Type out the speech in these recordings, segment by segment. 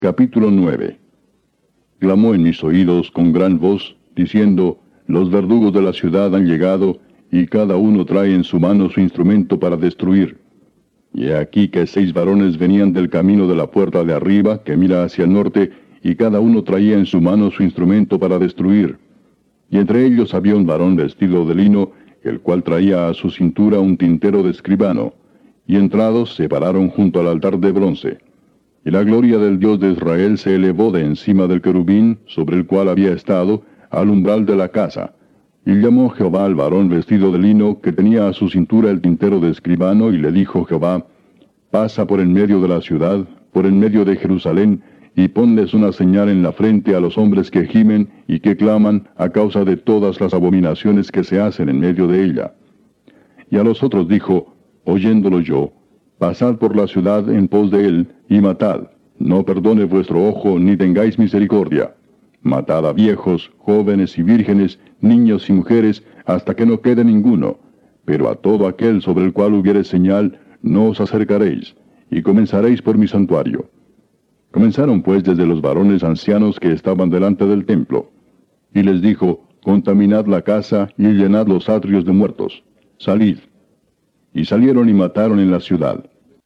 Capítulo 9. Clamó en mis oídos con gran voz, diciendo: Los verdugos de la ciudad han llegado, y cada uno trae en su mano su instrumento para destruir. Y he aquí que 6 varones venían del camino de la puerta de arriba, que mira hacia el norte, y cada uno traía en su mano su instrumento para destruir. Y entre ellos había un varón vestido de lino, el cual traía a su cintura un tintero de escribano. Y entrados se pararon junto al altar de bronce. Y la gloria del Dios de Israel se elevó de encima del querubín, sobre el cual había estado, al umbral de la casa. Y llamó Jehová al varón vestido de lino, que tenía a su cintura el tintero de escribano, y le dijo Jehová: Pasa por en medio de la ciudad, por en medio de Jerusalén, y ponles una señal en la frente a los hombres que gimen y que claman a causa de todas las abominaciones que se hacen en medio de ella. Y a los otros dijo, oyéndolo yo: Pasad por la ciudad en pos de él, y matad. No perdone vuestro ojo, ni tengáis misericordia. Matad a viejos, jóvenes y vírgenes, niños y mujeres, hasta que no quede ninguno. Pero a todo aquel sobre el cual hubiere señal, no os acercaréis, y comenzaréis por mi santuario. Comenzaron pues desde los varones ancianos que estaban delante del templo. Y les dijo: Contaminad la casa, y llenad los atrios de muertos. Salid. Y salieron y mataron en la ciudad.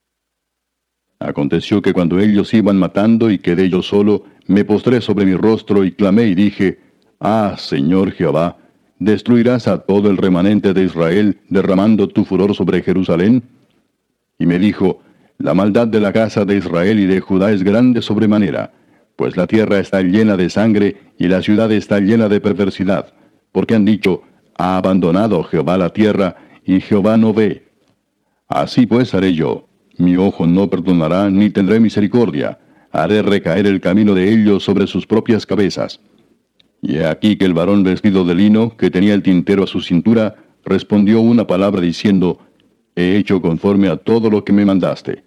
Aconteció que cuando ellos iban matando y quedé yo solo, me postré sobre mi rostro y clamé y dije: Ah, Señor Jehová, ¿destruirás a todo el remanente de Israel, derramando tu furor sobre Jerusalén? Y me dijo: La maldad de la casa de Israel y de Judá es grande sobremanera, pues la tierra está llena de sangre y la ciudad está llena de perversidad, porque han dicho: Ha abandonado Jehová la tierra, y Jehová no ve. Así pues haré yo: mi ojo no perdonará, ni tendré misericordia. Haré recaer el camino de ellos sobre sus propias cabezas. Y he aquí que el varón vestido de lino, que tenía el tintero a su cintura, respondió una palabra diciendo: He hecho conforme a todo lo que me mandaste.